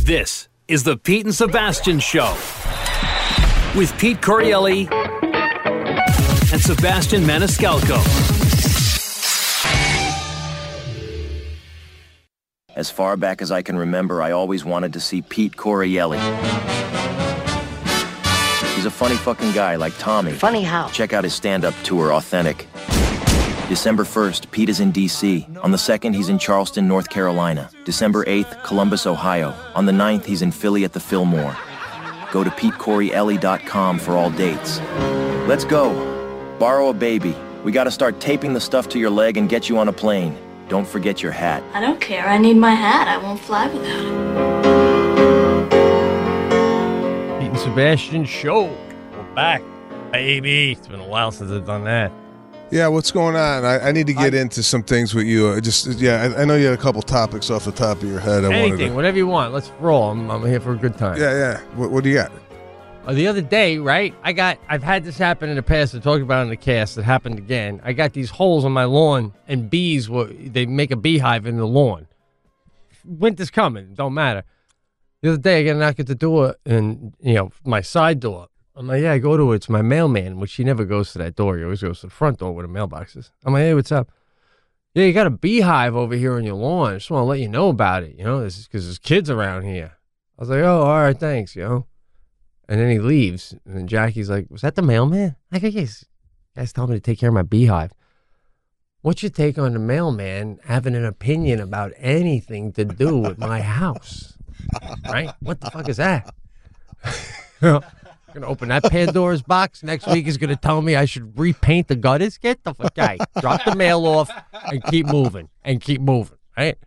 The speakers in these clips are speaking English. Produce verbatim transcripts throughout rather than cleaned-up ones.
This is the Pete and Sebastian Show with Pete Correale and Sebastian Maniscalco. As far back as I can remember, I always wanted to see Pete Correale. He's a funny fucking guy like Tommy. Funny how? Check out his stand-up tour, Authentic. December first, Pete is in D C On the second, he's in Charleston, North Carolina. December eighth, Columbus, Ohio. On the ninth, he's in Philly at the Fillmore. Go to pete correale dot com for all dates. Let's go. Borrow a baby. We gotta start taping the stuff to your leg and get you on a plane. Don't forget your hat. I don't care. I need my hat. I won't fly without it. Pete and Sebastian Show. We're back, baby. It's been a while since I've done that. Yeah, what's going on? I, I need to get I, into some things with you. I just, yeah, I, I know you had a couple topics off the top of your head. I Anything, to, whatever you want. Let's roll. I'm, I'm here for a good time. Yeah, yeah. What, what do you got? Uh, the other day, right, I got, I've had this happen in the past. I talked about it in the cast. It happened again. I got these holes on my lawn, and bees, were, they make a beehive in the lawn. Winter's coming. Don't matter. The other day, I got a knock at the door, and, you know, my side door. I'm like, yeah, I go to it. It's my mailman, which he never goes to that door. He always goes to the front door where the mailbox is. I'm like, hey, what's up? Yeah, you got a beehive over here on your lawn. I just want to let you know about it, you know, this is because there's kids around here. I was like, oh, all right, thanks, you know. And then he leaves, and then Jackie's like, was that the mailman? I go, yes. You guys told me to take care of my beehive. What's your take on the mailman having an opinion about anything to do with my house? Right? What the fuck is that? You know? Gonna open that Pandora's box. Next week he's gonna tell me I should repaint the gutters. Get the fuck out. Drop the mail off and keep moving and keep moving. Right?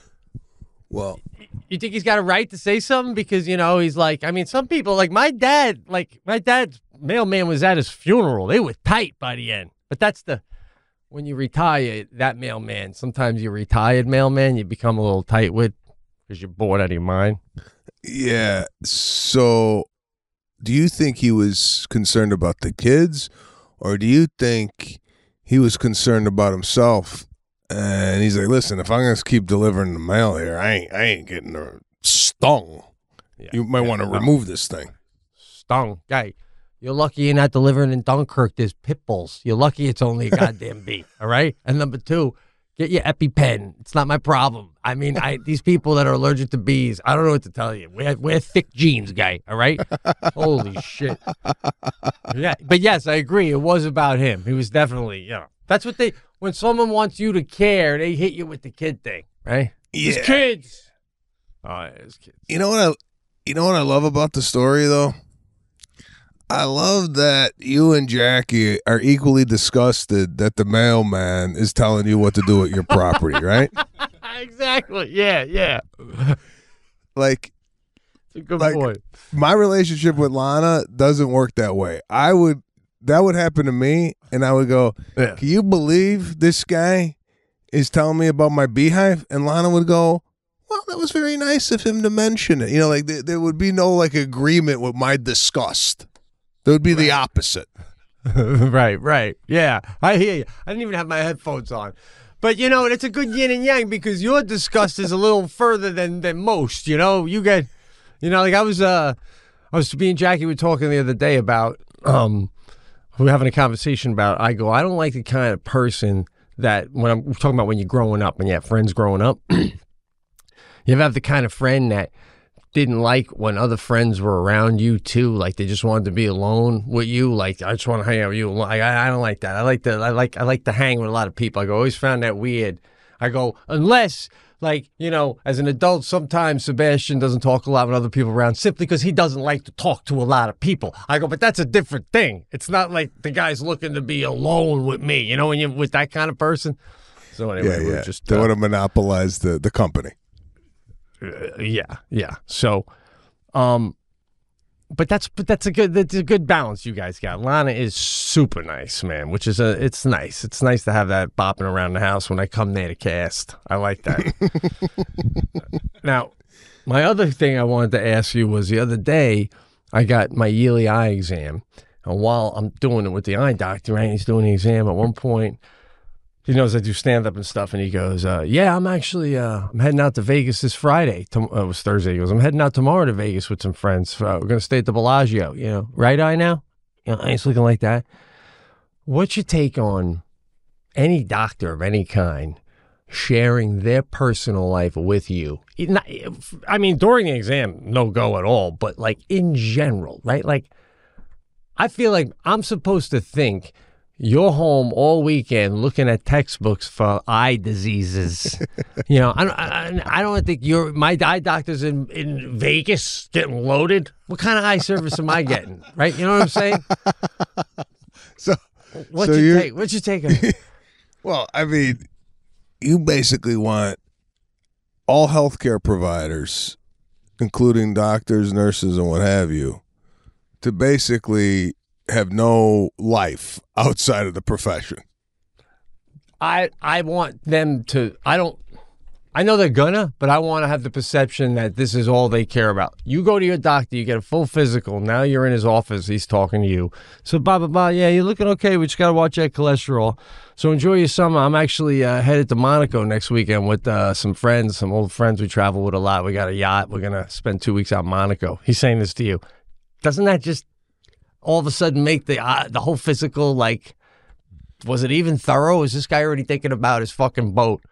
Well, you think he's got a right to say something because you know he's like. I mean, some people like my dad. Like my dad's mailman was at his funeral. They were tight by the end. But that's the when you retire. That mailman. Sometimes you're retired mailman. You become a little tight with because you're bored out of your mind. Yeah. So. Do you think he was concerned about the kids, or do you think he was concerned about himself? And he's like, "Listen, if I'm gonna keep delivering the mail here, I ain't, I ain't getting stung. Yeah, you might yeah, want to no. remove this thing." Stung, guy. You're lucky you're not delivering in Dunkirk. There's pit bulls. You're lucky it's only a goddamn bee. All right. And number two, get your EpiPen. It's not my problem. I mean, I these people that are allergic to bees, I don't know what to tell you. Wear, wear thick jeans, guy, all right? Holy shit. Yeah, but yes, I agree. It was about him. He was definitely, you know. That's what they, when someone wants you to care, they hit you with the kid thing, right? Yeah. It's kids. Oh, yeah, it's kids. You know what I, you know what I love about the story, though? I love that you and Jackie are equally disgusted that the mailman is telling you what to do with your property, right? Exactly. Yeah, yeah. Like, it's a good like point. My relationship with Lana doesn't work that way. I would, that would happen to me, and I would go, yeah. Can you believe this guy is telling me about my beehive? And Lana would go, well, that was very nice of him to mention it. You know, like there, there would be no like agreement with my disgust. There would be right. the opposite. Right, right. Yeah, I hear you. I didn't even have my headphones on. But, you know, it's a good yin and yang because your disgust is a little further than, than most, you know? You get, you know, like I was, uh, I was, me and Jackie were talking the other day about, um, we were having a conversation about, I go, I don't like the kind of person that, when I'm talking about when you're growing up and you have friends growing up, you ever have the kind of friend that didn't like when other friends were around you too, like they just wanted to be alone with you. Like I just want to hang out with you. Like, I, I don't like that. I like to, I like, I like to hang with a lot of people. I go, always found that weird. I go, unless like you know, as an adult, sometimes Sebastian doesn't talk a lot with other people around simply because he doesn't like to talk to a lot of people. I go, but that's a different thing. It's not like the guy's looking to be alone with me. You know, when you're with that kind of person. So anyway, yeah, yeah. we're just they uh, want to monopolize the the company. Uh, yeah, yeah. So, um, but that's but that's a good that's a good balance you guys got. Lana is super nice, man. Which is a it's nice. It's nice to have that bopping around the house when I come there to cast. I like that. Now, my other thing I wanted to ask you was the other day I got my yearly eye exam, and while I'm doing it with the eye doctor, right, he's doing the exam. At one point, He knows I do stand-up and stuff, and he goes, uh, yeah, I'm actually, uh, I'm heading out to Vegas this Friday. Tom- uh, it was Thursday. He goes, I'm heading out tomorrow to Vegas with some friends. Uh, we're going to stay at the Bellagio, you know. Right eye now? You know, it's looking like that. What's your take on any doctor of any kind sharing their personal life with you? Not, I mean, during the exam, no go at all, but like in general, right? Like, I feel like I'm supposed to think you're home all weekend looking at textbooks for eye diseases. You know, I don't, I, I don't think you're, my eye doctor's in, in Vegas getting loaded. What kind of eye service am I getting? Right? You know what I'm saying? So, what's so your you're, take? What's your take on it? Well, I mean, you basically want all healthcare providers, including doctors, nurses, and what have you, to basically have no life outside of the profession. I I want them to, I don't, I know they're gonna, but I want to have the perception that this is all they care about. You go to your doctor, you get a full physical, now you're in his office, he's talking to you. So, blah, blah, blah, yeah, you're looking okay, we just got to watch that cholesterol. So enjoy your summer. I'm actually uh, headed to Monaco next weekend with uh, some friends, some old friends we travel with a lot. We got a yacht. We're going to spend two weeks out in Monaco. He's saying this to you. Doesn't that just all of a sudden make the uh, the whole physical, like, was it even thorough? Is this guy already thinking about his fucking boat?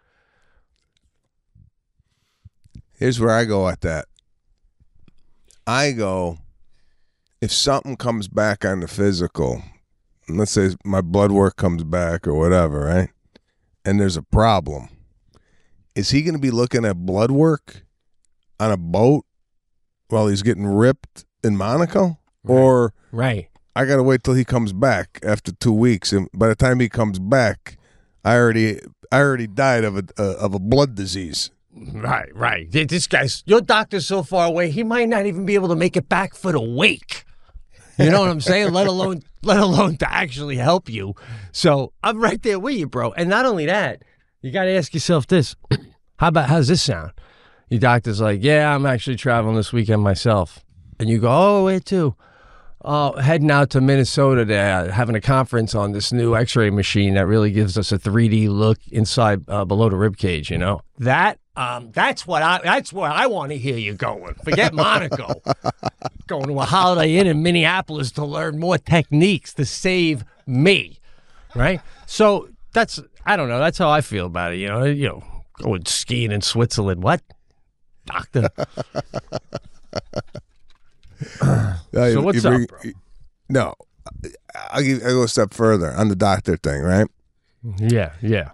Here's where I go at that. I go, if something comes back on the physical, let's say my blood work comes back or whatever, right? And there's a problem. Is he going to be looking at blood work on a boat while he's getting ripped in Monaco? Right. Or right. I got to wait till he comes back after two weeks. And by the time he comes back, I already I already died of a uh, of a blood disease. Right, right. This guy's, your doctor's so far away, he might not even be able to make it back for the wake. You know what I'm saying? Let alone, let alone to actually help you. So I'm right there with you, bro. And not only that, you got to ask yourself this: How about how's this sound? Your doctor's like, "Yeah, I'm actually traveling this weekend myself," and you go, "Oh, where to?" Uh, heading out to Minnesota to uh, having a conference on this new X-ray machine that really gives us a three D look inside uh, below the rib cage. You know that. Um, that's what I. That's where I want to hear you going. Forget Monaco. Going to a Holiday Inn in Minneapolis to learn more techniques to save me, right? So that's. I don't know. That's how I feel about it. You know. You know, going skiing in Switzerland. What, doctor? Uh, so you, what's you bring, up, bro? No, I'll, give, I'll go a step further on the doctor thing, right? Yeah, yeah.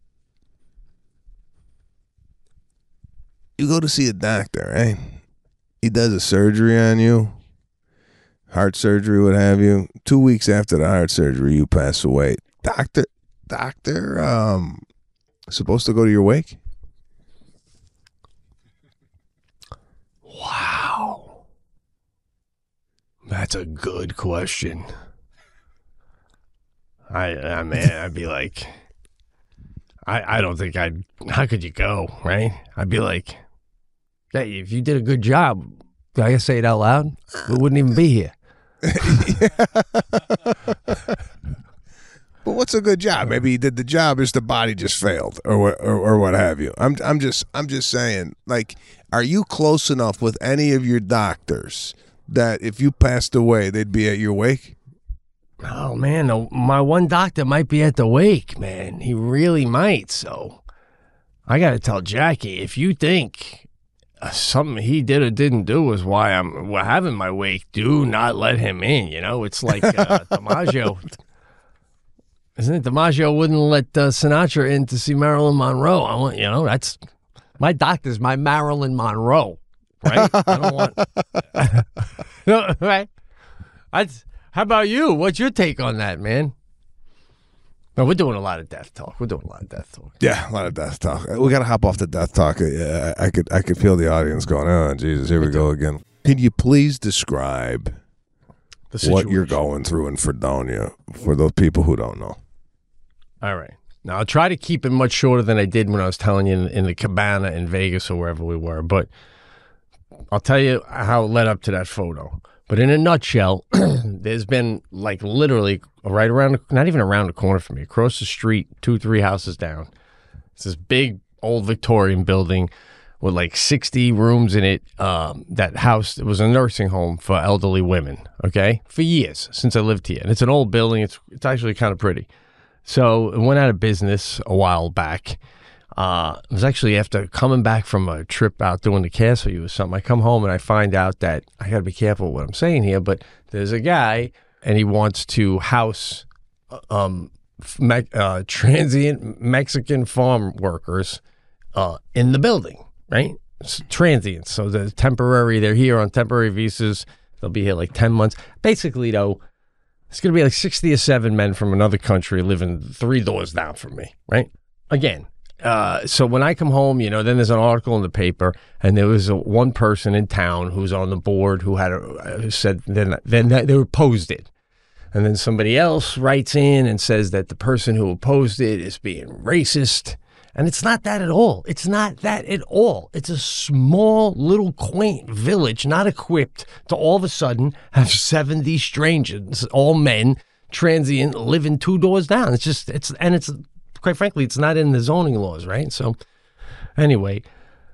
You go to see a doctor, right? He does a surgery on you, heart surgery, what have you. Two weeks after the heart surgery, you pass away. Doctor, doctor, um, supposed to go to your wake? Wow. That's a good question. I, I mean, I'd be like, I, I don't think I'd, how could you go, right? I'd be like, hey, if you did a good job, do I say it out loud? We wouldn't even be here. But what's a good job? Maybe he did the job, just the body just failed, or what, or, or what have you. I'm, I'm just, I'm just saying. Like, are you close enough with any of your doctors that if you passed away, they'd be at your wake? Oh man, the, my one doctor might be at the wake, man. He really might. So I got to tell Jackie, if you think uh, something he did or didn't do is why I'm we're having my wake, do not let him in. You know, it's like uh, DiMaggio. Isn't it DiMaggio wouldn't let uh, Sinatra in to see Marilyn Monroe? I want, you know, that's my doctor's my Marilyn Monroe, right? I don't want, no, right? That's, how about you? What's your take on that, man? No, we're doing a lot of death talk. We're doing a lot of death talk. Yeah, a lot of death talk. We got to hop off the death talk. Yeah, I could, I could feel the audience going, "Oh, Jesus, here we go again." Can you please describe what you're going through in Fredonia for those people who don't know? All right. Now, I'll try to keep it much shorter than I did when I was telling you in, in the cabana in Vegas or wherever we were. But I'll tell you how it led up to that photo. But in a nutshell, there's been like literally right around, the, not even around the corner from me, across the street, two, three houses down. It's this big old Victorian building with like sixty rooms in it. Um, that house, it was a nursing home for elderly women, okay, for years since I lived here. And it's an old building. It's it's actually kind of pretty. So it went out of business a while back. Uh, it was actually after coming back from a trip out doing the cast for you or something. I come home and I find out that I got to be careful with what I'm saying here, but there's a guy and he wants to house um, me- uh, transient Mexican farm workers uh, in the building, right? It's transients. So they're temporary. They're here on temporary visas. They'll be here like ten months. Basically, though, it's going to be like sixty or seven men from another country living three doors down from me, right? Again. Uh, so when I come home, you know, then there's an article in the paper, and there was a, one person in town who's on the board who had a, who said then then they opposed it, and then somebody else writes in and says that the person who opposed it is being racist, and it's not that at all. It's not that at all. It's a small little quaint village, not equipped to all of a sudden have seventy strangers, all men, transient, living two doors down. It's just it's and it's. Quite frankly, it's not in the zoning laws, right? So anyway,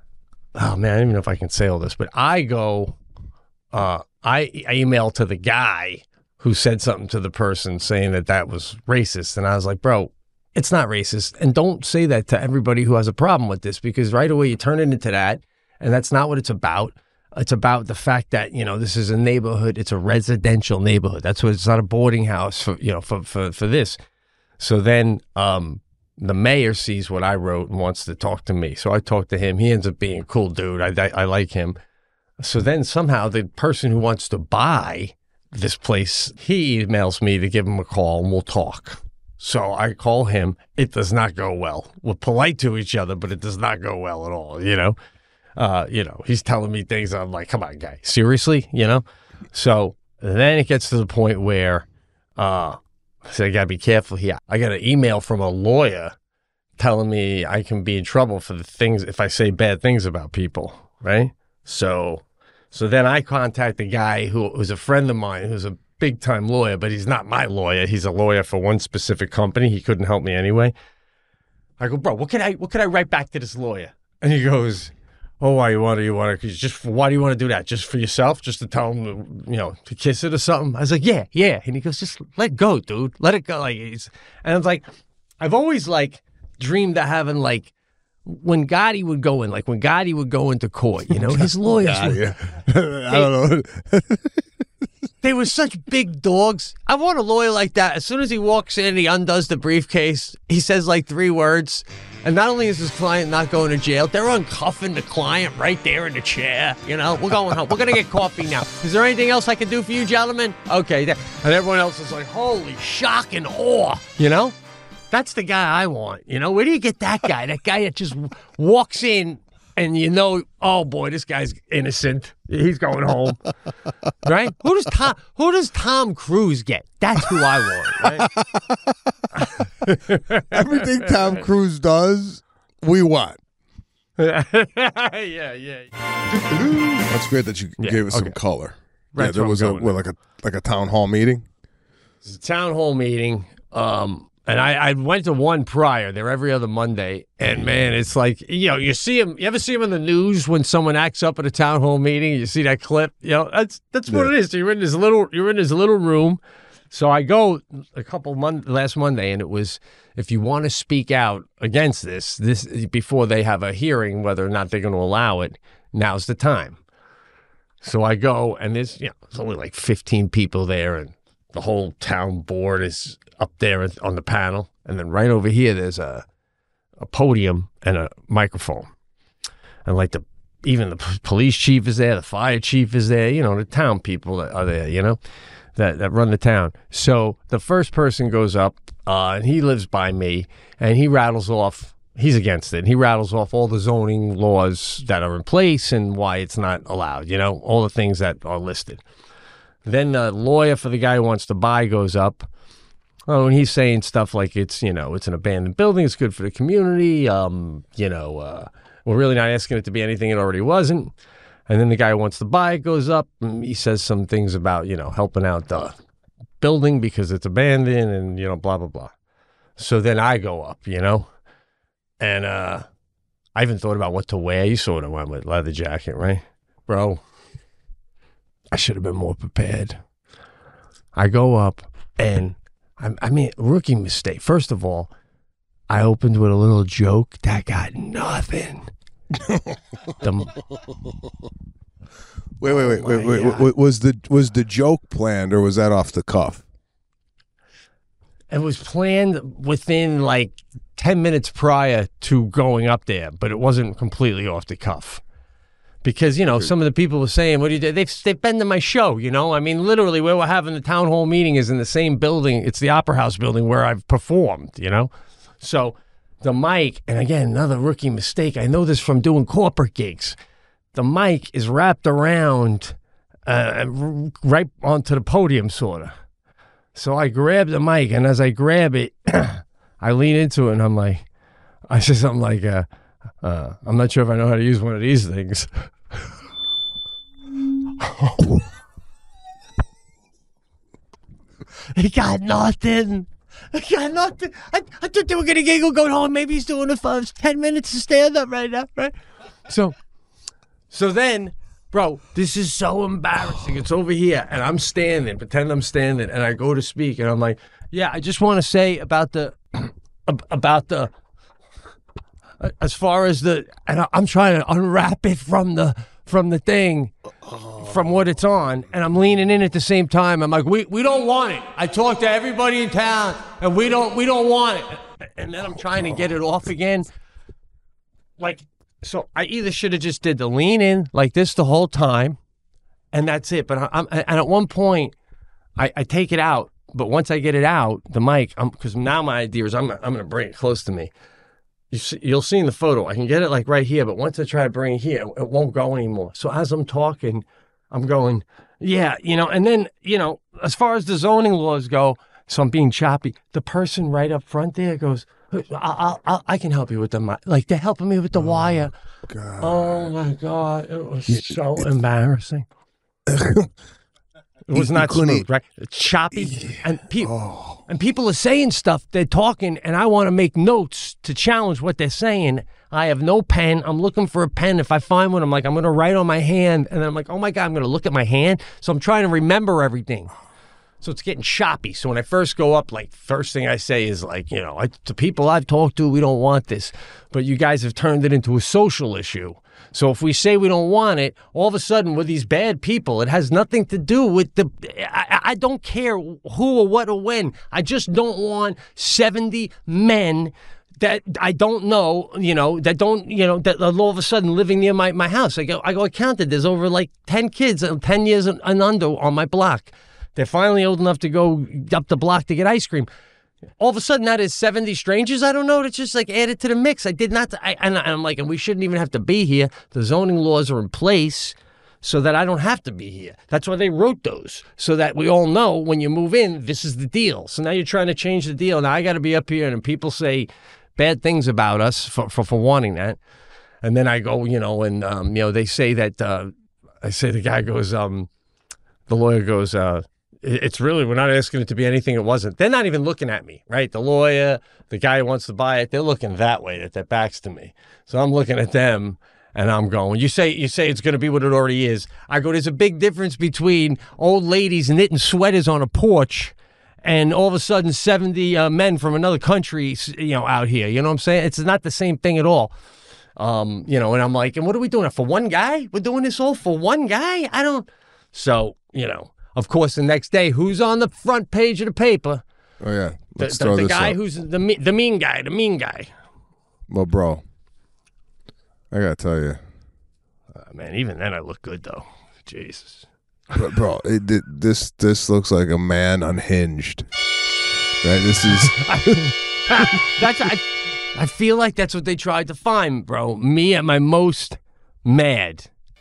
oh man, I don't even know if I can say all this, but I go, uh, I, I email to the guy who said something to the person saying that that was racist. And I was like, bro, it's not racist. And don't say that to everybody who has a problem with this, because right away you turn it into that. And that's not what it's about. It's about the fact that, you know, this is a neighborhood. It's a residential neighborhood. That's what it's not a boarding house for, you know, for, for, for this. So then, um, the mayor sees what I wrote and wants to talk to me. So I talk to him. He ends up being a cool dude. I, I, I like him. So then somehow the person who wants to buy this place, he emails me to give him a call and we'll talk. So I call him. It does not go well. We're polite to each other, but it does not go well at all, you know? Uh, you know, he's telling me things. I'm like, come on, guy. Seriously? You know? So then it gets to the point where, uh, so I got to be careful here. I got an email from a lawyer telling me I can be in trouble for the things if I say bad things about people, right? So so then I contact a guy who was a friend of mine who's a big-time lawyer, but he's not my lawyer. He's a lawyer for one specific company. He couldn't help me anyway. I go, bro, what can I what can I write back to this lawyer? And he goes, oh, why you want to, you want to, just why do you want to do that? Just for yourself? Just to tell him, you know, to kiss it or something? I was like, yeah, yeah. And he goes, just let go, dude. Let it go. Like, it's, and I was like, I've always like dreamed of having like, when Gotti would go in, like when Gotti would go into court, you know, his lawyers. God, were, yeah. I don't know. They were such big dogs. I want a lawyer like that. As soon as he walks in, he undoes the briefcase. He says like three words. And not only is his client not going to jail, they're uncuffing the client right there in the chair. You know, we're going home. We're going to get coffee now. Is there anything else I can do for you, gentlemen? Okay. And everyone else is like, holy shock and awe. You know, that's the guy I want. You know, where do you get that guy? That guy that just walks in and you know, oh boy, this guy's innocent. He's going home, right? Who does Tom? Who does Tom Cruise get? That's who I want. Right? Everything Tom Cruise does, we want. yeah, yeah. That's great that you Yeah, gave us okay. some color. Right, yeah, there that's was what a I'm going what, like a like a town hall meeting. It's a town hall meeting. Um, and I, I went to one prior. They're every other Monday. And man, it's like, you know, you see them. You ever see them in the news when someone acts up at a town hall meeting? You see that clip? You know, that's that's what Yeah. it is. So you're in this little. You're in this little room. So I go a couple mon- last Monday, and it was, if you want to speak out against this, this before they have a hearing, whether or not they're going to allow it, now's the time. So I go, and there's, you know, there's only like fifteen people there, and the whole town board is up there on the panel. And then right over here, there's a a podium and a microphone. And like the, even the p- police chief is there, the fire chief is there, you know, the town people that are there, you know, that, that run the town. So the first person goes up, uh, and he lives by me, and he rattles off, he's against it. He rattles off all the zoning laws that are in place and why it's not allowed, you know, all the things that are listed. Then the lawyer for the guy who wants to buy goes up. Oh, and he's saying stuff like it's, you know, it's an abandoned building. It's good for the community. Um, you know, uh, we're really not asking it to be anything it already wasn't. And then the guy who wants to buy it goes up and he says some things about, you know, helping out the building because it's abandoned and, you know, blah, blah, blah. So then I go up, you know, and uh, I even thought about what to wear. You sort of went with leather jacket, right? Bro, I should have been more prepared. I go up and, I, I mean, rookie mistake. First of all, I opened with a little joke that got nothing. the, wait, wait, wait, oh wait, wait, wait, wait. Was the was the joke planned or was that off the cuff? It was planned within like ten minutes prior to going up there, but it wasn't completely off the cuff. Because, you know, some of the people were saying, what do you do? They've, they've been to my show, you know? I mean, literally where we're having the town hall meeting is in the same building. It's the Opera House building where I've performed, you know? So the mic, and again, another rookie mistake. I know this from doing corporate gigs. The mic is wrapped around uh, right onto the podium, sort of. So I grab the mic, and as I grab it, I lean into it, and I'm like, I say something like, uh, uh, I'm not sure if I know how to use one of these things. He got nothing. He got nothing. I, I thought they were going to giggle going, oh, maybe he's doing it for ten minutes to stand up right now, right? So, so then, bro, this is so embarrassing. It's over here, and I'm standing, pretend I'm standing, and I go to speak, and I'm like, yeah, I just want to say about the, about the, as far as the, and I'm trying to unwrap it from the, from the thing, from what it's on, and I'm leaning in at the same time. I'm like, we we don't want it. I talked to everybody in town, and we don't we don't want it. And then I'm trying to get it off again. Like, so I either should have just did the lean in like this the whole time, and that's it. But I'm and at one point, I, I take it out. But once I get it out, the mic, because now my idea is I'm I'm going to bring it close to me. You see, you'll see in the photo, I can get it like right here, but once I try to bring it here, it won't go anymore. So as I'm talking, I'm going, yeah, you know, and then, you know, as far as the zoning laws go, so I'm being choppy. The person right up front there goes, I, I, I, I can help you with the, mi-. like they're helping me with the oh, wire. God. Oh my God. It was yeah, so it, embarrassing. It was not smooth, right? It's choppy, and people oh. and people are saying stuff. They're talking, and I want to make notes to challenge what they're saying. I have no pen. I'm looking for a pen. If I find one, I'm like, I'm going to write on my hand, and then I'm like, oh my God, I'm going to look at my hand. So I'm trying to remember everything. So it's getting choppy. So when I first go up, like, first thing I say is like, you know, I, to people I've talked to, we don't want this, but you guys have turned it into a social issue. So if we say we don't want it, all of a sudden we're these bad people. It has nothing to do with the, I, I don't care who or what or when. I just don't want seventy men that I don't know, you know, that don't, you know, that all of a sudden living near my, my house. I go, I go, I counted, there's over like ten kids, ten years and under on my block. They're finally old enough to go up the block to get ice cream. All of a sudden, that is seventy strangers I don't know to just like add it to the mix. I did not, I, and I'm like, and we shouldn't even have to be here. The zoning laws are in place so that I don't have to be here. That's why they wrote those, so that we all know when you move in, this is the deal. So now you're trying to change the deal. Now I got to be up here, and people say bad things about us for, for, for wanting that. And then I go, you know, and, um, you know, they say that, uh, I say the guy goes, um, the lawyer goes, uh, it's really, we're not asking it to be anything it wasn't. They're not even looking at me, right? The lawyer, the guy who wants to buy it, they're looking that way, that their backs to me. So I'm looking at them, and I'm going, you say you say it's going to be what it already is. I go, there's a big difference between old ladies knitting sweaters on a porch and all of a sudden seventy uh, men from another country, you know, out here. You know what I'm saying? It's not the same thing at all. Um, you know, and I'm like, and what are we doing? For one guy? We're doing this all for one guy? I don't. So, you know. Of course, the next day, who's on the front page of the paper? Oh, yeah. Let's the, throw the, the this guy up. who's the, the mean guy, the mean guy. Well, bro, I got to tell you. Uh, man, even then I look good, though. Jesus. Bro, bro it, it, this this looks like a man unhinged. Right? This is... that's I, I feel like that's what they tried to find, bro. Me at my most mad.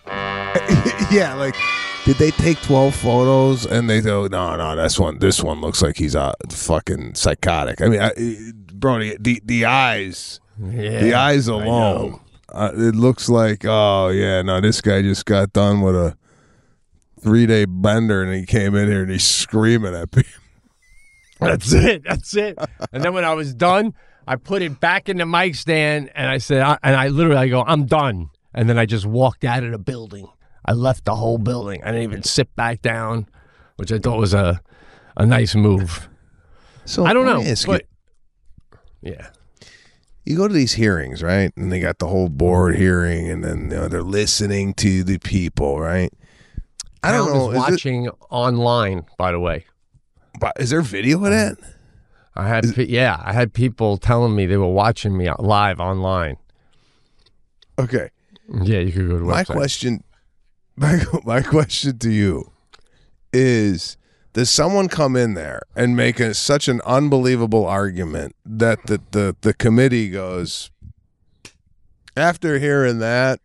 Yeah, like... Did they take twelve photos and they go, no, no, this one, this one looks like he's uh, fucking psychotic. I mean, I, bro, the, the the eyes, yeah, the eyes alone. uh, it looks like, oh, yeah, no, this guy just got done with a three-day bender, and he came in here and he's screaming at me. That's it. That's it. And then when I was done, I put it back in the mic stand, and I said, I, and I literally I go, I'm done. And then I just walked out of the building. I left the whole building. I didn't even sit back down, which I thought was a a nice move. So I don't let know. me ask But, you, yeah. you go to these hearings, right? And they got the whole board hearing, and then you know, they're listening to the people, right? I don't Town know. is Is, it, watching online, by the way. is there video of that? I had, pe- yeah, I had people telling me they were watching me live online. Okay. Yeah, you could go to the My website. question, my, my question to you is: does someone come in there and make a, such an unbelievable argument that the, the, the committee goes, after hearing that,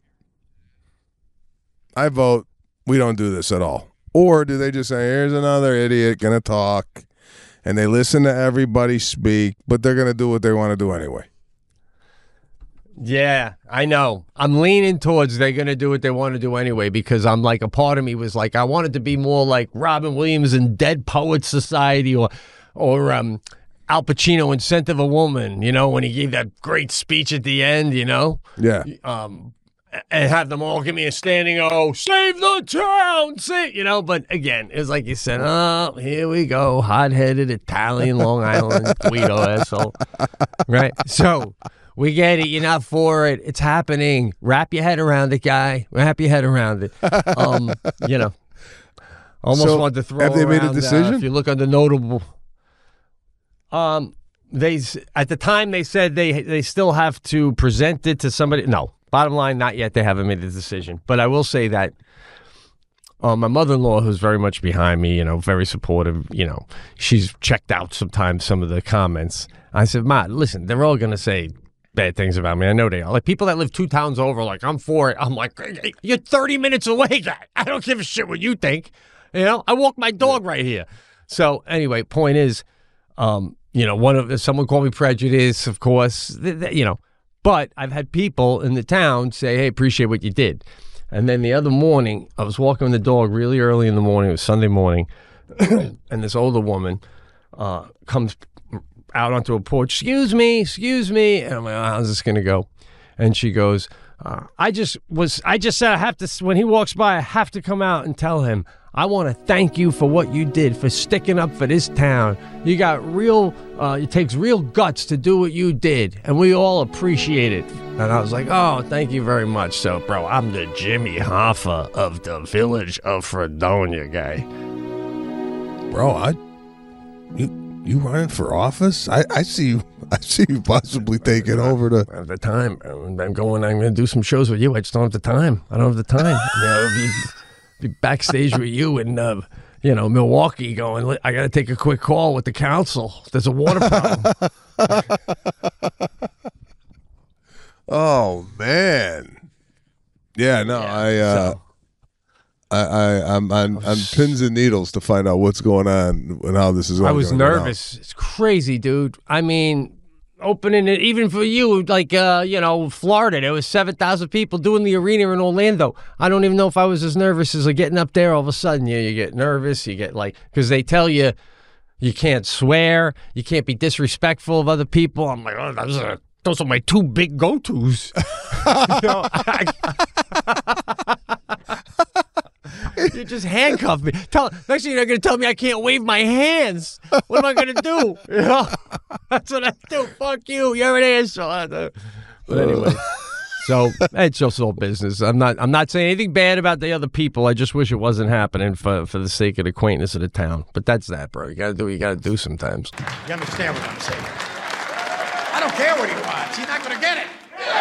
I vote we don't do this at all? Or do they just say, here's another idiot going to talk, and they listen to everybody speak, but they're going to do what they want to do anyway? Yeah, I know. I'm leaning towards they're going to do what they want to do anyway, because I'm like, a part of me was like, I wanted to be more like Robin Williams in Dead Poets Society, or or um, Al Pacino in Scent of a Woman, you know, when he gave that great speech at the end, you know? Yeah. Um, and have them all give me a standing O, save the town, say, you know? But again, it's like you said, oh, here we go, hot-headed Italian Long Island Guido asshole, right? So... we get it. You're not for it. It's happening. Wrap your head around it, guy. Wrap your head around it. Um, you know, almost So, wanted to throw have they made a around, uh, decision? if you look under notable, um, they s- at the time they said they they still have to present it to somebody. No, bottom line, not yet. They haven't made a decision. But I will say that uh, my mother-in-law, who's very much behind me, you know, very supportive. You know, she's checked out sometimes some of the comments. I said, Ma, listen, they're all gonna say bad things about me. I know they are. Like, people that live two towns over, like, I'm for it. I'm like, you're thirty minutes away, guy. I don't give a shit what you think. You know, I walk my dog right here. So anyway, point is, um, you know, one of someone called me prejudiced, of course, th- th- you know, but I've had people in the town say, hey, appreciate what you did. And then the other morning, I was walking the dog really early in the morning. It was Sunday morning. And this older woman uh, comes out onto a porch, excuse me, excuse me. And I'm like, oh, how's this going to go? And she goes, uh, I just was, I just said I have to, when he walks by, I have to come out and tell him, I want to thank you for what you did, for sticking up for this town. You got real, uh, it takes real guts to do what you did, and we all appreciate it. And I was like, oh, thank you very much. So, bro, I'm the Jimmy Hoffa of the village of Fredonia, guy. Bro, I you you running for office? I, I see you I see you possibly taking over the I have the time. I'm going, I'm going to do some shows with you. I just don't have the time. I don't have the time. You know, be, be backstage with you in, uh, you know, Milwaukee going, I got to take a quick call with the council. There's a water problem. Oh man. Yeah, no, Yeah, I uh so- I, I I'm on, on pins and needles to find out what's going on and how this is all I was gonna go down. nervous. It's crazy, dude. I mean, opening it, even for you, like, uh, you know, Florida, there was seven thousand people doing the arena in Orlando. I don't even know if I was as nervous as like getting up there. All of a sudden, you, you get nervous. You get like, because they tell you you can't swear, you can't be disrespectful of other people. I'm like, oh, those are, those are my two big go-tos. You know, I- you just handcuff me. Tell next thing you're going to tell me I can't wave my hands. What am I going to do? You know, that's what I do. Fuck you. You're an asshole. But anyway, so it's just all business. I'm not. I'm not saying anything bad about the other people. I just wish it wasn't happening for for the sake of the quaintness of the town. But that's that, bro. You got to do what you got to do sometimes. You understand what I'm saying? I don't care what he wants. He's not going to get it.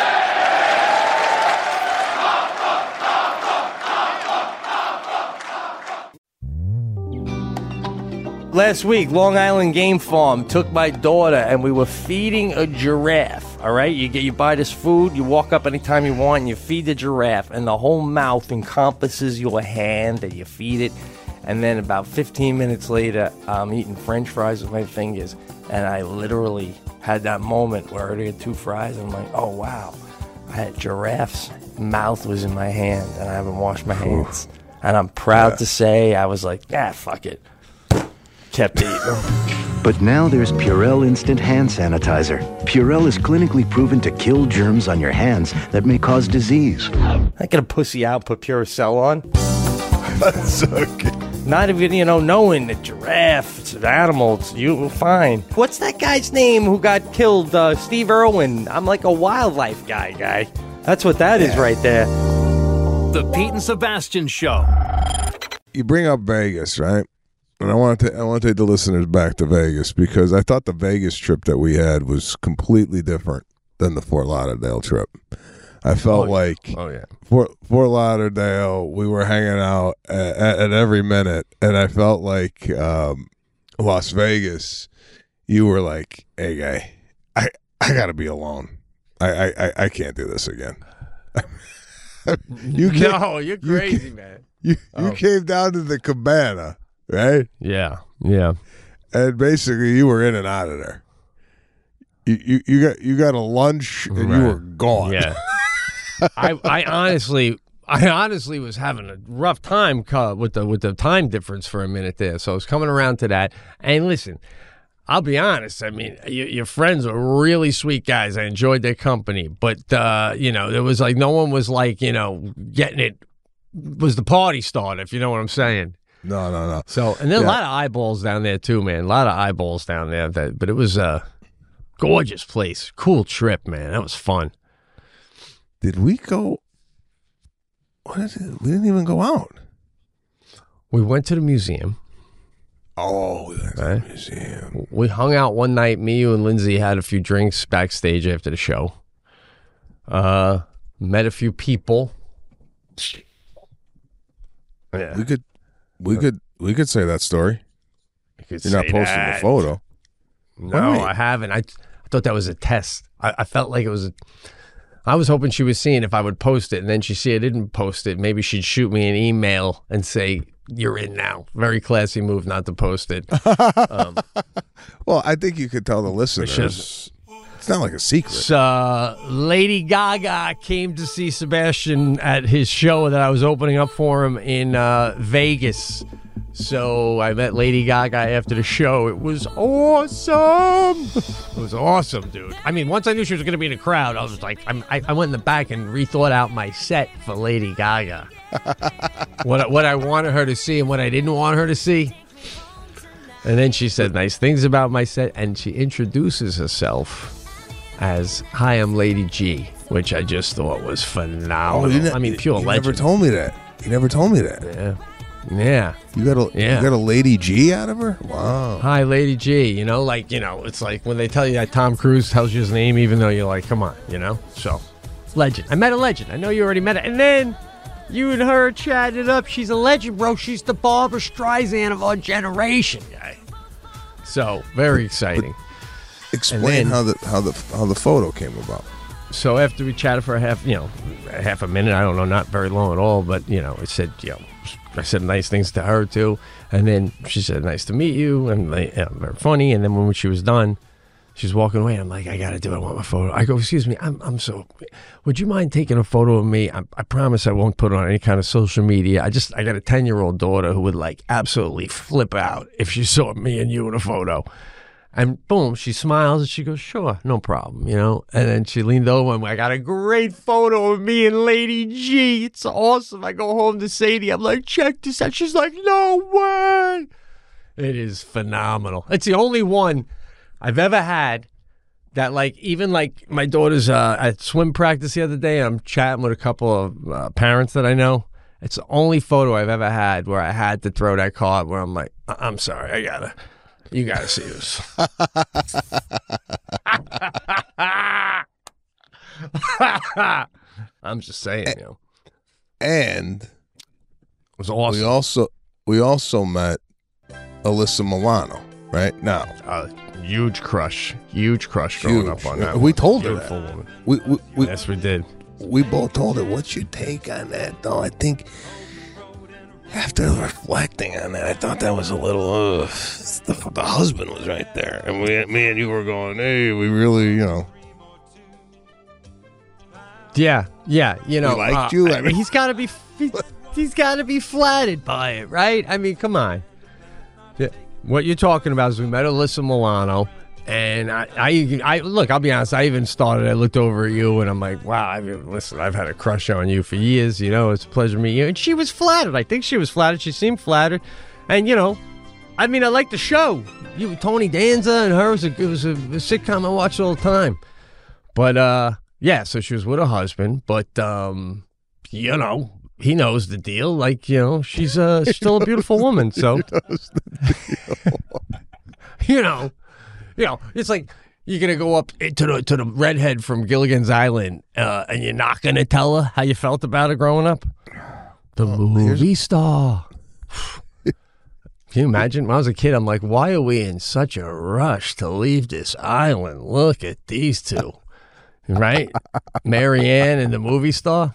Last week, Long Island Game Farm took my daughter, and we were feeding a giraffe. All right, you get you buy this food, you walk up anytime you want, and you feed the giraffe, and the whole mouth encompasses your hand, and you feed it. And then about fifteen minutes later, I'm eating French fries with my fingers, and I literally had that moment where I had two fries, and I'm like, oh wow. I had giraffe's mouth was in my hand, and I haven't washed my hands. And I'm proud yeah. to say I was like, ah, fuck it. Kept eating them. But now there's Purell Instant Hand Sanitizer. Purell is clinically proven to kill germs on your hands that may cause disease. I get a pussy out, put Purell on. That's so good. Not even, you know, knowing that giraffe, it's an animal, it's you fine. What's that guy's name who got killed? Uh, Steve Irwin. I'm like a wildlife guy, guy. That's what that yeah. is right there. The Pete and Sebastian Show. You bring up Vegas, right? And I want to I want to take the listeners back to Vegas because I thought the Vegas trip that we had was completely different than the Fort Lauderdale trip. I felt oh, like oh yeah, Fort Fort Lauderdale, we were hanging out at, at, at every minute, and I felt like um, Las Vegas, you were like, "Hey, guy, I, I got to be alone. I, I, I can't do this again." you came, no, you're crazy, you came, man. You you oh. came down to the cabana, right? Yeah, yeah. And basically, you were in and out of there. You you, you got you got a lunch, and right. you were gone. Yeah. I, I honestly, I honestly was having a rough time with the with the time difference for a minute there. So I was coming around to that. And listen, I'll be honest. I mean, you, your friends are really sweet guys. I enjoyed their company, but uh, you know, there was like no one was like you know getting it was the party starter. If you know what I'm saying. No, no, no. So and then yeah. a lot of eyeballs down there too, man. A lot of eyeballs down there. That, but it was a gorgeous place, cool trip, man. That was fun. Did we go? What is it? We didn't even go out. We went to the museum. Oh, we went to right? the museum. We hung out one night. Me, you, and Lindsay had a few drinks backstage after the show. Uh, met a few people. Yeah, we could, we could, we could say that story. Could You're not posting that. the photo. No, right. I haven't. I, I thought that was a test. I, I felt like it was. A, I was hoping she was seeing if I would post it, and then she see I didn't post it. Maybe she'd shoot me an email and say, "You're in now." Very classy move not to post it. Um, well, I think you could tell the listeners. It's not like a secret. Uh, Lady Gaga came to see Sebastian at his show that I was opening up for him in uh, Vegas. So I met Lady Gaga after the show. It was awesome. It was awesome, dude. I mean, once I knew she was going to be in the crowd, I was like, I'm, I, I went in the back and rethought out my set for Lady Gaga. what, what I wanted her to see and what I didn't want her to see. And then she said nice things about my set, and she introduces herself as, "Hi, I'm Lady G," which I just thought was phenomenal. Oh, you ne- I mean, pure you legend. You never told me that. You never told me that. Yeah. Yeah. You got a yeah. you got a Lady G out of her? Wow. Hi, Lady G. You know, like, you know, it's like when they tell you that Tom Cruise tells you his name, even though you're like, come on, you know? So, legend. I met a legend. I know you already met her. And then you and her chatted up. She's a legend, bro. She's the Barbra Streisand of our generation, guy. So, very exciting. But explain then, how the how the how the photo came about. So after we chatted for a half, you know, a half a minute, I don't know, not very long at all, but, you know, I said, you know, I said nice things to her, too. And then she said, "Nice to meet you." And like, you know, very funny. And then when she was done, she was walking away. I'm like, "I got to do it. I want my photo." I go, "Excuse me, I'm I'm so, would you mind taking a photo of me? I, I promise I won't put it on any kind of social media. I just, I got a ten-year-old daughter who would, like, absolutely flip out if she saw me and you in a photo." And boom, she smiles and she goes, "Sure, no problem," you know? And then she leaned over and I got a great photo of me and Lady G. It's awesome. I go home to Sadie. I'm like, "Check this out." She's like, "No way." It is phenomenal. It's the only one I've ever had that, like, even like my daughter's uh, at swim practice the other day, and I'm chatting with a couple of uh, parents that I know. It's the only photo I've ever had where I had to throw that card where I'm like, I- I'm sorry, I gotta. You gotta see this. I'm just saying, you know. And it was awesome. We also we also met Alyssa Milano, right? Now, uh, huge crush, huge crush growing up on that. We one. told her Beautiful that. woman. We, we, we, yes, we did. We both told her, "What's your take on that?" Though I think. After reflecting on that, I thought that was a little. Uh, the, the husband was right there, and we, me and you were going, "Hey, we really, you know." Yeah, yeah. You know, He liked uh, you? I I mean- he's got to be. He, he's got to be flattered by it, right? I mean, come on. Yeah. What you're talking about is we met Alyssa Milano, and I, I, I look. I'll be honest. I even started. I looked over at you, and I'm like, wow. I mean, listen, I've had a crush on you for years. You know, it's a pleasure meeting you. And she was flattered. I think she was flattered. She seemed flattered, and you know, I mean, I like the show. You, Tony Danza, and her it was a, it was a, a sitcom I watched all the time. But uh, yeah, so she was with her husband, but um, you know. He knows the deal. Like, you know, she's uh, still a beautiful woman. So, you know, you know, it's like you're going to go up to the, to the redhead from Gilligan's Island uh, and you're not going to tell her how you felt about her growing up. The oh, movie star. Can you imagine? When I was a kid, I'm like, why are we in such a rush to leave this island? Look at these two. Right? Marianne and the movie star.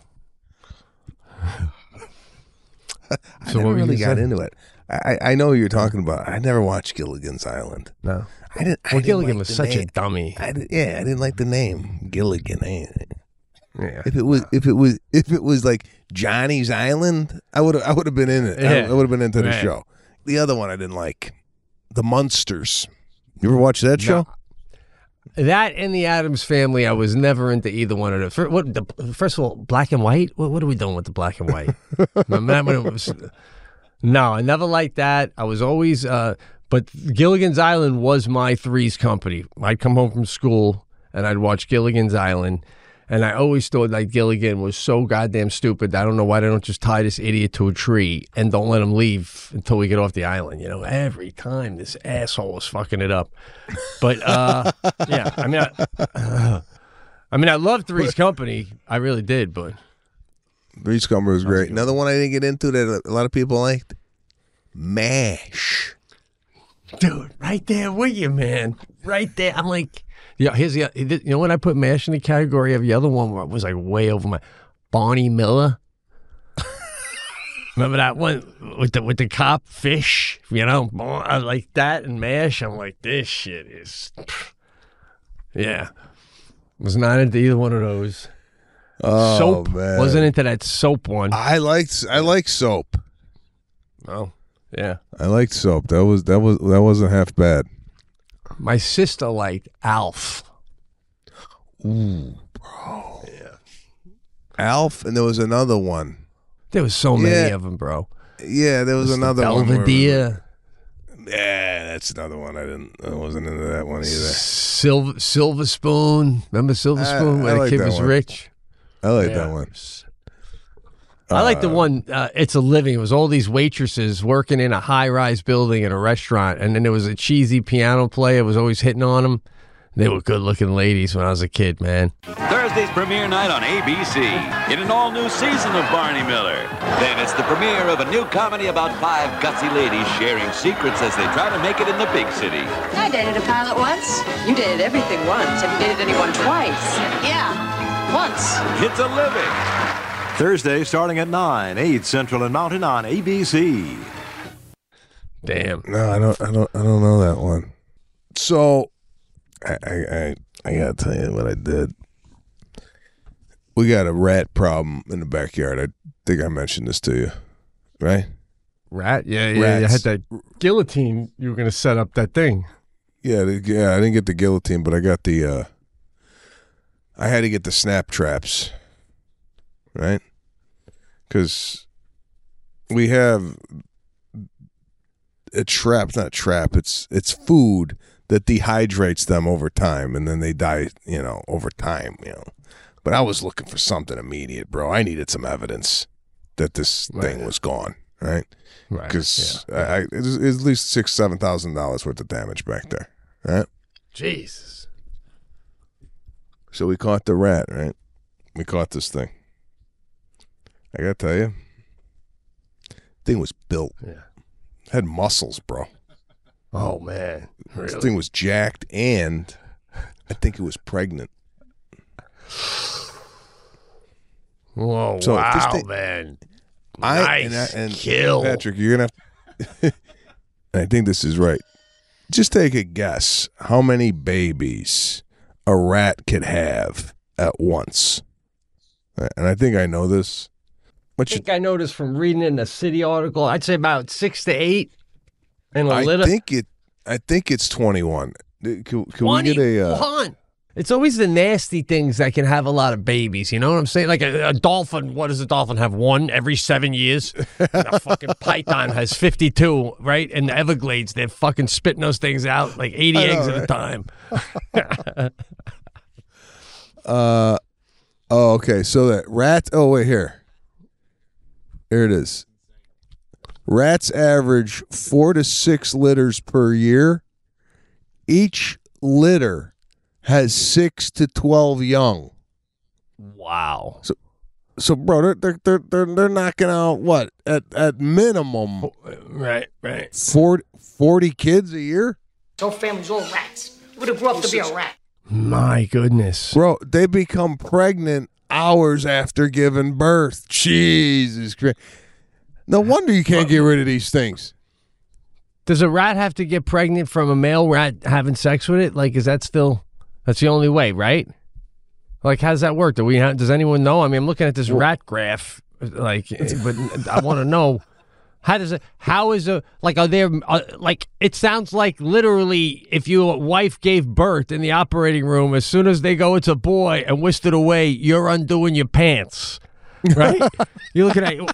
I so never really got into it. I, I know who you're talking about. I never watched Gilligan's Island. No, I didn't. Well, I didn't Gilligan like was the such name. a dummy. I did, yeah, I didn't like the name Gilligan. Yeah. If it was, if it was, if it was like Johnny's Island, I would, I would have been in it. Yeah. I, I would have been into the right. show. The other one I didn't like, The Munsters. You ever watch that show? No. That and the Addams Family, I was never into either one of them. First, what, the, first of all, black and white? What, what are we doing with the black and white? Remember that when it was, no, I never liked that. I was always, uh, but Gilligan's Island was my Three's Company. I'd come home from school and I'd watch Gilligan's Island. And I always thought like Gilligan was so goddamn stupid. I don't know why they don't just tie this idiot to a tree and don't let him leave until we get off the island. You know, every time this asshole was fucking it up. But uh, yeah, I mean, I, uh, I mean, I loved Three's Company. I really did. But Three's Company was great. Another one I didn't get into that a lot of people liked, MASH. Dude, right there with you, man. Right there. I'm like. Yeah, here's the you know when I put MASH in the category of the other one where it was like way over my Barney Miller. Remember that one with the with the cop fish? You know, I like that and MASH. I'm like, this shit is, yeah. Was not into either one of those. Oh, Soap man. Wasn't into that Soap one. I liked I liked Soap. Oh, yeah. I liked Soap. That was that was that wasn't half bad. My sister liked Alf. Ooh, bro. Yeah. Alf, and there was another one. There was so many yeah. of them, bro. Yeah, there was There's another the one. Belvedere. Yeah, that's another one. I didn't. I wasn't into that one either. Silver Silver Spoon. Remember Silver Spoon? I, Where I the like kid that was one. rich. I like Yeah. that one. I like the Uh, one, uh, It's a Living. It was all these waitresses working in a high-rise building in a restaurant, and then there was a cheesy piano player who was always hitting on them. They were good-looking ladies when I was a kid, man. Thursday's premiere night on A B C in an all-new season of Barney Miller. Then it's the premiere of a new comedy about five gutsy ladies sharing secrets as they try to make it in the big city. I dated a pilot once. You dated everything once. Have you dated anyone twice? Yeah, once. It's a Living. Thursday starting at nine, eight Central and Mountain on A B C. Damn. No, I don't. I don't. I don't know that one. So, I, I, I, I gotta tell you what I did. We got a rat problem in the backyard. I think I mentioned this to you, right? Rat? Yeah, yeah. You had that guillotine. You were going to set up that thing. Yeah, the, yeah. I didn't get the guillotine, but I got the. Uh, I had to get the snap traps, right? Because we have a trap, not trap. It's it's food that dehydrates them over time, and then they die, you know, over time, you know. But I was looking for something immediate, bro. I needed some evidence that this Right. thing was gone, right? Right. Because yeah. I, I, it's at least six, seven thousand dollars worth of damage back there, right? Jesus. So we caught the rat, right? We caught this thing. I gotta tell you, thing was built. Yeah. Had muscles, bro. Oh, man. Really? This thing was jacked, and I think it was pregnant. Whoa, So if wow, this thing- man. I, Nice and, I, and kill. Patrick, you're gonna have to, and I think this is right. Just take a guess how many babies a rat could have at once. and I think I know this. I think I know this from reading in a City article. I'd say about six to eight in a I litter. think it. I think it's twenty-one. Can, can we get a? Uh, It's always the nasty things that can have a lot of babies. You know what I'm saying? Like a, a dolphin. What does a dolphin have? One every seven years. And a fucking python has fifty-two, right? And the Everglades, they're fucking spitting those things out like eighty I know, eggs right? at a time. uh, oh, okay. So that rat. Oh, wait here. Here it is. Rats average four to six litters per year. Each litter has six to twelve young. Wow. So, so bro, they're they're they're they're, they're knocking out what at at minimum. Right, right. forty, forty kids a year. Whole family's all rats. Would have grew up to be a rat. My goodness, bro, they become pregnant hours after giving birth. Jesus Christ! No wonder you can't get rid of these things. Does a rat have to get pregnant from a male rat having sex with it? Like, is that still? That's the only way, right? Like, how does that work? Do we? Have, does anyone know? I mean, I'm looking at this rat graph, like, but I want to know how does it? How is a like? Are there uh, like? It sounds like literally, if your wife gave birth in the operating room, as soon as they go, it's a boy, and whisked it away, you're undoing your pants, right? You're looking at.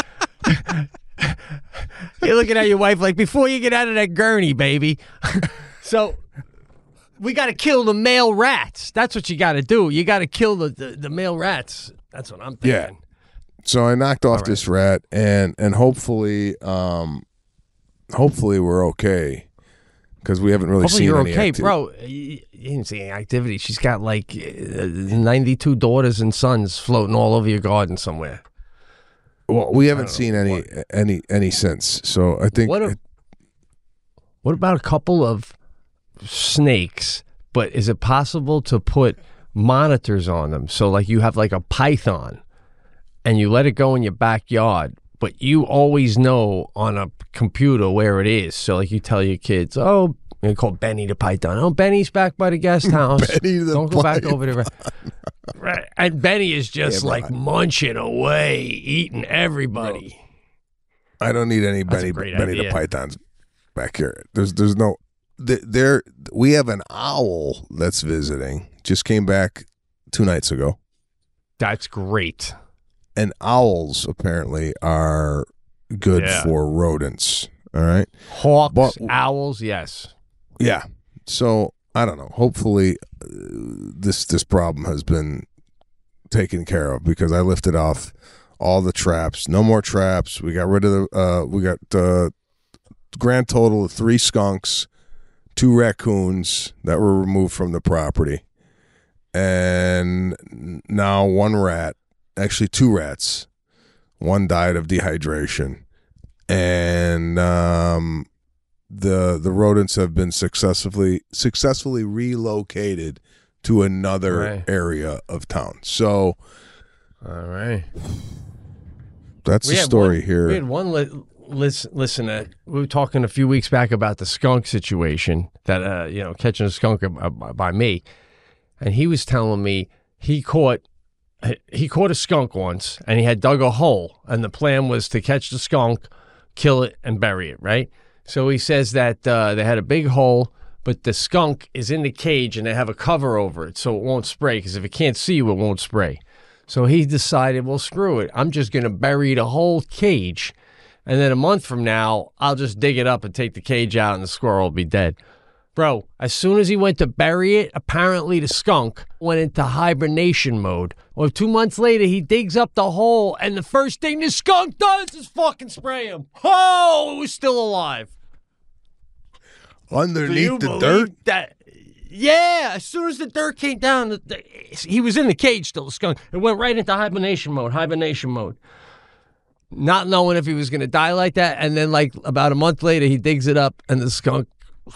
You're looking at your wife like, before you get out of that gurney, baby. So we got to kill the male rats. That's what you got to do. You got to kill the, the, the male rats. That's what I'm thinking. Yeah. So I knocked off right. this rat, and and hopefully, um, hopefully we're okay, because we haven't really hopefully seen you're any okay, activity. bro. You, you didn't see any activity. She's got like uh, ninety-two daughters and sons floating all over your garden somewhere. Well, we haven't seen any what. any any since. So I think. What, a, it, what about a couple of snakes? But is it possible to put monitors on them? So like you have like a python, and you let it go in your backyard, but you always know on a computer where it is. So like you tell your kids, oh, you call Benny the python. Oh, Benny's back by the guest house. Benny the Don't go python. back over there. Right. And Benny is just yeah, like munching away, eating everybody. Bro, I don't need any That's Benny a great Benny idea. the Pythons back here. There's there's no there. We have an owl that's visiting. Just came back two nights ago. That's great. And owls apparently are good Yeah. for rodents. All right, Hawks, But- owls, yes. yeah. So I don't know. Hopefully, uh, this this problem has been taken care of, because I lifted off all the traps. No more traps. We got rid of the. Uh, we got uh, grand total of three skunks, two raccoons that were removed from the property, and now one rat. Actually, two rats. One died of dehydration, and um, the the rodents have been successfully successfully relocated to another Right. area of town. So, all right, that's We the had story one- here. We had one li- listen, listener. We were talking a few weeks back about the skunk situation, that uh, you know, catching a skunk uh, by me, and he was telling me he caught he caught a skunk once, and he had dug a hole, and the plan was to catch the skunk, kill it, and bury it. Right. So he says that uh, they had a big hole, but the skunk is in the cage, and they have a cover over it so it won't spray. Because if it can't see you, it won't spray. So he decided, well, screw it. I'm just going to bury the whole cage. And then a month from now, I'll just dig it up and take the cage out, and the squirrel will be dead. Bro, as soon as he went to bury it, apparently the skunk went into hibernation mode. Well, two months later, he digs up the hole, and the first thing the skunk does is fucking spray him. Oh, it was still alive. Do Underneath you the believe dirt? That, yeah, as soon as the dirt came down, the, the, he was in the cage still, the skunk. It went right into hibernation mode, hibernation mode. Not knowing if he was going to die like that. And then, like, about a month later, he digs it up, and the skunk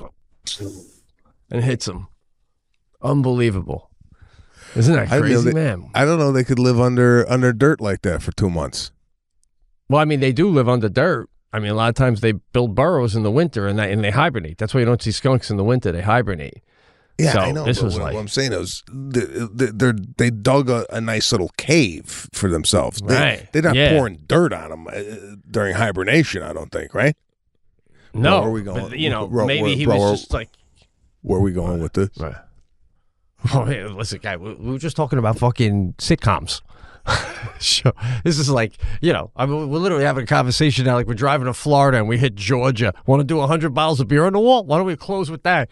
and hits him. Unbelievable. Isn't that I didn't know crazy, they- man? I don't know they could live under under dirt like that for two months. Well, I mean, they do live under dirt. I mean, a lot of times they build burrows in the winter and they, and they hibernate. That's why you don't see skunks in the winter. They hibernate. Yeah, so I know. This but was what, like what I'm saying is, they, they, they dug a, a nice little cave for themselves. They, Right. They're not Yeah. pouring dirt on them uh, during hibernation. I don't think, right? no. Where are we going? But, you know, Bro, maybe where- he bro, was where- just like. Where are we going with this? Right. Oh, hey, listen, guy, we, we were just talking about fucking sitcoms. Sure. This is like, you know, I mean, we're literally having a conversation now, like we're driving to Florida and we hit Georgia. Want to do one hundred bottles of beer on the wall? Why don't we close with that?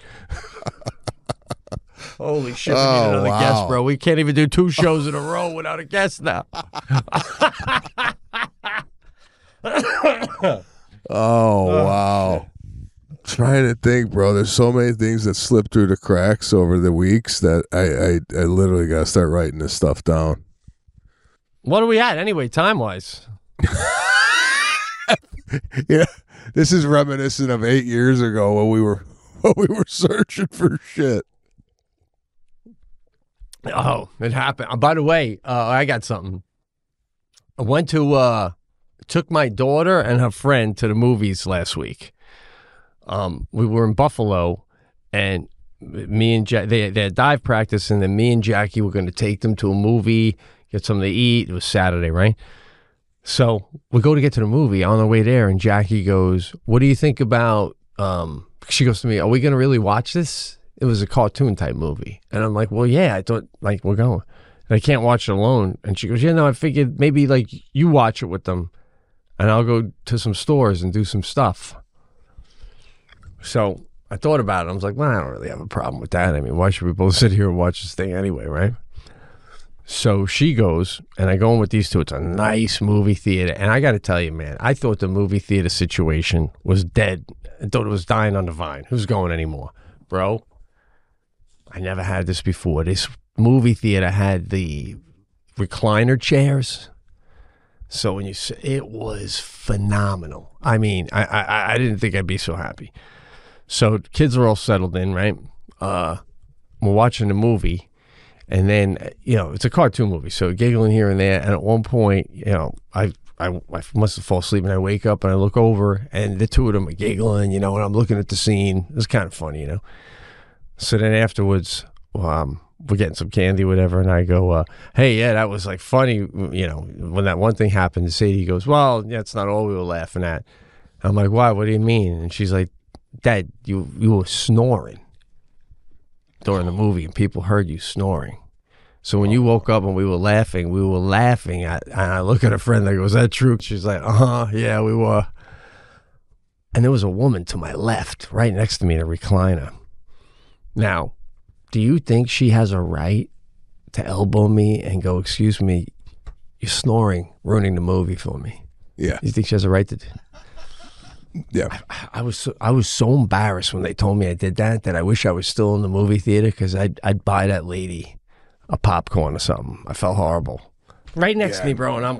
Holy shit, we Oh, need another wow. guest, bro. We can't even do two shows in a row without a guest now. Oh, wow. Trying to think, bro. There's so many things that slip through the cracks over the weeks that I, I, I literally got to start writing this stuff down. What are we at anyway, time-wise? Yeah, this is reminiscent of eight years ago when we were when we were searching for shit. Oh, it happened. Uh, by the way, uh, I got something. I went to, uh, took my daughter and her friend to the movies last week. Um, we were in Buffalo, and me and Jack, they, they had dive practice, and then me and Jackie were going to take them to a movie, get something to eat. It was Saturday, right? So we go to get to the movie on the way there, and Jackie goes, what do you think about, um, she goes to me, are we going to really watch this? It was a cartoon type movie. And I'm like, well, yeah, I thought, like, we're going. And I can't watch it alone. And she goes, yeah, no, I figured maybe, like, you watch it with them, and I'll go to some stores and do some stuff. So I thought about it. I was like, well, I don't really have a problem with that. I mean, why should we both sit here and watch this thing anyway, right? So she goes, and I go in with these two. It's a nice movie theater. And I got to tell you, man, I thought the movie theater situation was dead. I thought it was dying on the vine. Who's going anymore? Bro, I never had this before. This movie theater had the recliner chairs. So when you say, it was phenomenal. I mean, I, I, I didn't think I'd be so happy. So kids are all settled in, right? Uh, we're watching the movie. And then, you know, it's a cartoon movie, so giggling here and there. And at one point, you know, I I, I must have fallen asleep, and I wake up and I look over, and the two of them are giggling, you know, and I'm looking at the scene. It was kind of funny, you know. So then afterwards, um, we're getting some candy, whatever, and I go, uh, hey, yeah, that was like funny, you know, when that one thing happened. Sadie goes, well, that's not all we were laughing at. I'm like, why? What do you mean? And she's like, Dad, you you were snoring during the movie, and people heard you snoring. So when you woke up and we were laughing, we were laughing. I, and I look at a friend, I go, is that true? She's like, uh-huh, yeah, we were. And there was a woman to my left, right next to me in a recliner. Now, do you think she has a right to elbow me and go, excuse me, you're snoring, ruining the movie for me? Yeah. You think she has a right to do? Yeah. I, I was so, I was so embarrassed when they told me I did that that I wish I was still in the movie theater, because I'd, I'd buy that lady a popcorn or something. I felt horrible. Right next Yeah. to me, bro, and I'm...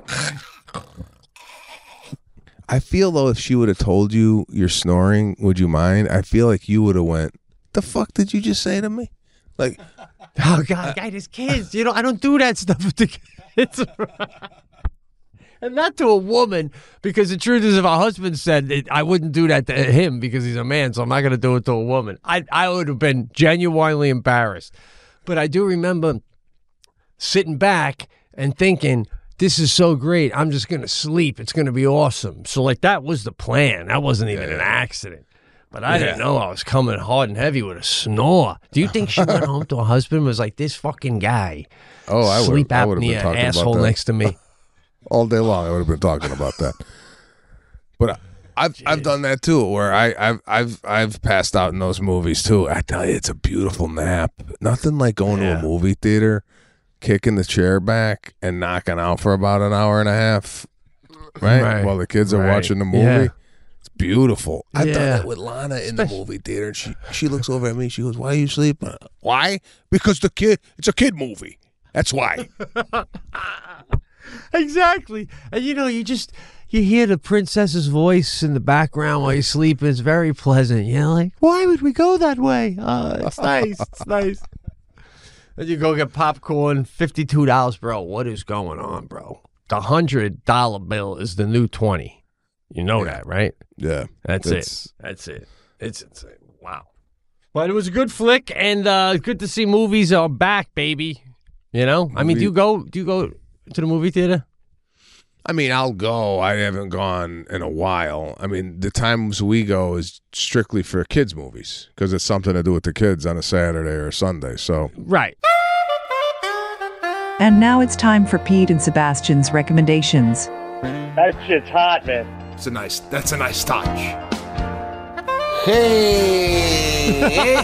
I feel, though, if she would have told you you're snoring, would you mind? I feel like you would have went, the fuck did you just say to me? Like, oh, God, guy, there's kids. You know, I don't do that stuff with the kids. And not to a woman, because the truth is, if a husband said it, I wouldn't do that to him because he's a man, so I'm not going to do it to a woman. I I would have been genuinely embarrassed. But I do remember sitting back and thinking, this is so great. I'm just going to sleep. It's going to be awesome. So, like, that was the plan. That wasn't even an accident. But I Yeah. didn't know I was coming hard and heavy with a snore. Do you think she went home to her husband and was like, this fucking guy, oh, I would sleep I would have been apnea talking asshole about that. next to me? All day long, I would have been talking about that. But I, I've I've done that too, where I, I've I've I've passed out in those movies too. I tell you, it's a beautiful nap. Nothing like going Yeah. to a movie theater, kicking the chair back, and knocking out for about an hour and a half, right? Right. While the kids are Right. watching the movie. Yeah. It's beautiful. I've done Yeah. that with Lana in the movie theater, and she she looks over at me. She goes, "Why are you sleeping?" Why? Because the kid. It's a kid movie. That's why. Exactly. And you know, you just you hear the princess's voice in the background while you sleep. It's very pleasant. You know, like, why would we go that way? Oh, it's nice. It's nice. And you go get popcorn, fifty-two dollars, bro. What is going on, bro? The hundred dollar bill is the new twenty. You know Yeah. that, right? Yeah, That's It's- it. That's it. It's insane. Wow. But it was a good flick, and uh, good to see movies are back, baby. You know, I mean, do you go? Do you go to the movie theater? I mean, I'll go. I haven't gone in a while. I mean, the times we go is strictly for kids' movies because it's something to do with the kids on a Saturday or a Sunday. So right. And now it's time for Pete and Sebastian's recommendations. That shit's hot, man. It's a nice. That's a nice touch. Hey.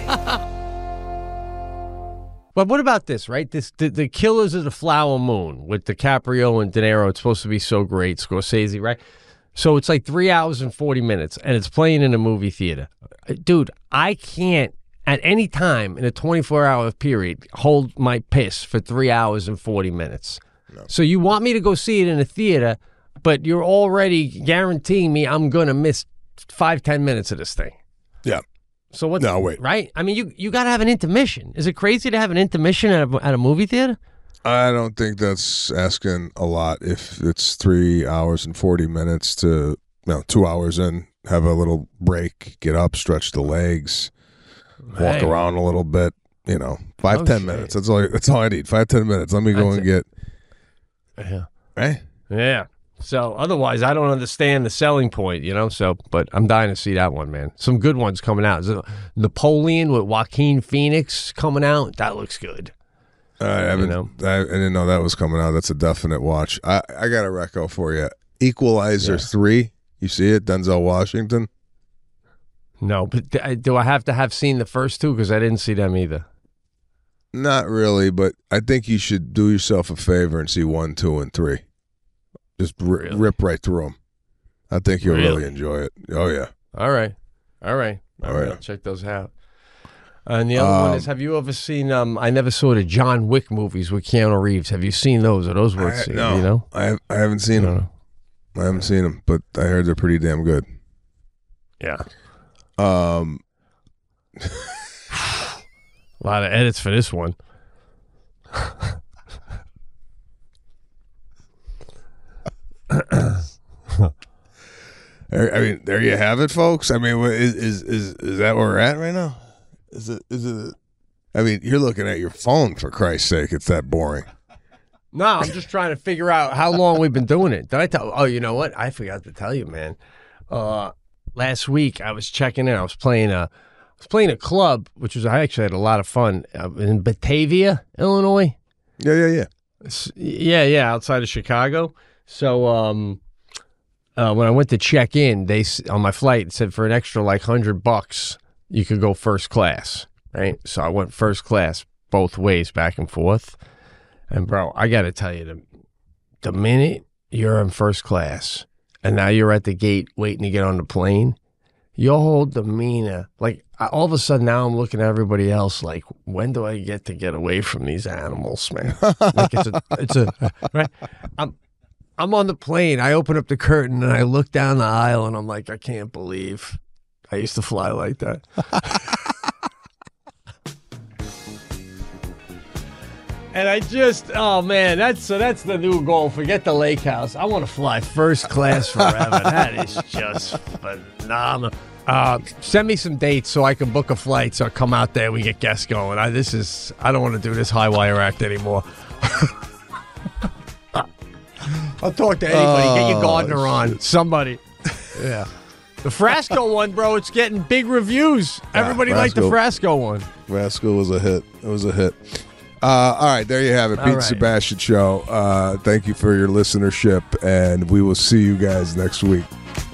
But what about this, right? This the, the Killers of the Flower Moon with DiCaprio and De Niro. It's supposed to be so great. Scorsese, right? So it's like three hours and forty minutes, and it's playing in a movie theater. Dude, I can't at any time in a twenty-four hour period hold my piss for three hours and forty minutes. No. So you want me to go see it in a theater, but you're already guaranteeing me I'm going to miss five, ten minutes of this thing. Yeah. So what? No, wait. Right? I mean, you you got to have an intermission. Is it crazy to have an intermission at a, at a movie theater? I don't think that's asking a lot. If it's three hours and forty minutes to no two hours in, have a little break, get up, stretch the legs, Man. walk around a little bit. You know, five oh, ten shit. minutes. That's all. That's all I need. Five ten minutes. Let me go that's and it. get. Yeah. Right. Yeah. So otherwise, I don't understand the selling point, you know. So, but I'm dying to see that one, man. Some good ones coming out. Is it Napoleon with Joaquin Phoenix coming out? That looks good. Uh, I haven't. You know? I, I didn't know that was coming out. That's a definite watch. I, I got a reco for you. Equalizer yeah. three. You see it? Denzel Washington. No, but do I have to have seen the first two? Because I didn't see them either. Not really, but I think you should do yourself a favor and see one, two, and three. Just r- really? rip right through them. I think you'll really? really enjoy it. Oh, yeah. All right. All right. All, All right. right. I'll check those out. Uh, and the other um, one is, have you ever seen, um, I never saw the John Wick movies with Keanu Reeves. Have you seen those? Are those worth I, seeing? No, you know? I, have, I haven't seen them. I haven't seen them, but I heard they're pretty damn good. Yeah. Um, A lot of edits for this one. I mean, there you have it, folks. I mean, is is is, is that where we're at right now? Is it is it? I mean, you're looking at your phone, for Christ's sake. It's that boring. No, I'm just trying to figure out how long we've been doing it. Did I tell? Oh, you know what? I forgot to tell you, man. Uh, last week I was checking in. I was playing a, I was playing a club, which was I actually had a lot of fun uh, in Batavia, Illinois. Yeah, yeah, yeah. Yeah, yeah, outside of Chicago. So um, uh, when I went to check in, they on my flight it said for an extra like hundred bucks you could go first class, right? So I went first class both ways, back and forth. And bro, I got to tell you, the the minute you're in first class and now you're at the gate waiting to get on the plane, your whole demeanor, like I, all of a sudden now I'm looking at everybody else like, when do I get to get away from these animals, man? Like it's a, it's a right. I'm. I'm on the plane. I open up the curtain and I look down the aisle and I'm like, I can't believe I used to fly like that. And I just, oh man, that's so that's the new goal. Forget the lake house. I want to fly first class forever. That is just phenomenal. Uh, send me some dates so I can book a flight so I come out there and we get guests going. I, this is, I don't want to do this high wire act anymore. I'll talk to anybody. Oh, get your Gardner on. Shit. Somebody. Yeah. The Frasco one, bro, it's getting big reviews. Everybody yeah, liked the Frasco one. Frasco was a hit. It was a hit. Uh, all right, there you have it. Pete right. Sebastian Show. Uh, thank you for your listenership, and we will see you guys next week.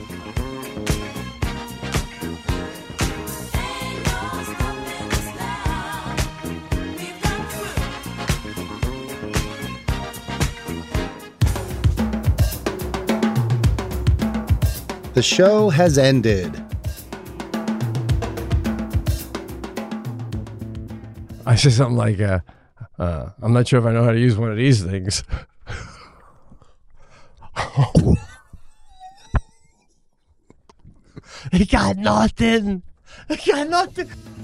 The show has ended. I say something like, uh, uh, I'm not sure if I know how to use one of these things. He got nothing. He got nothing.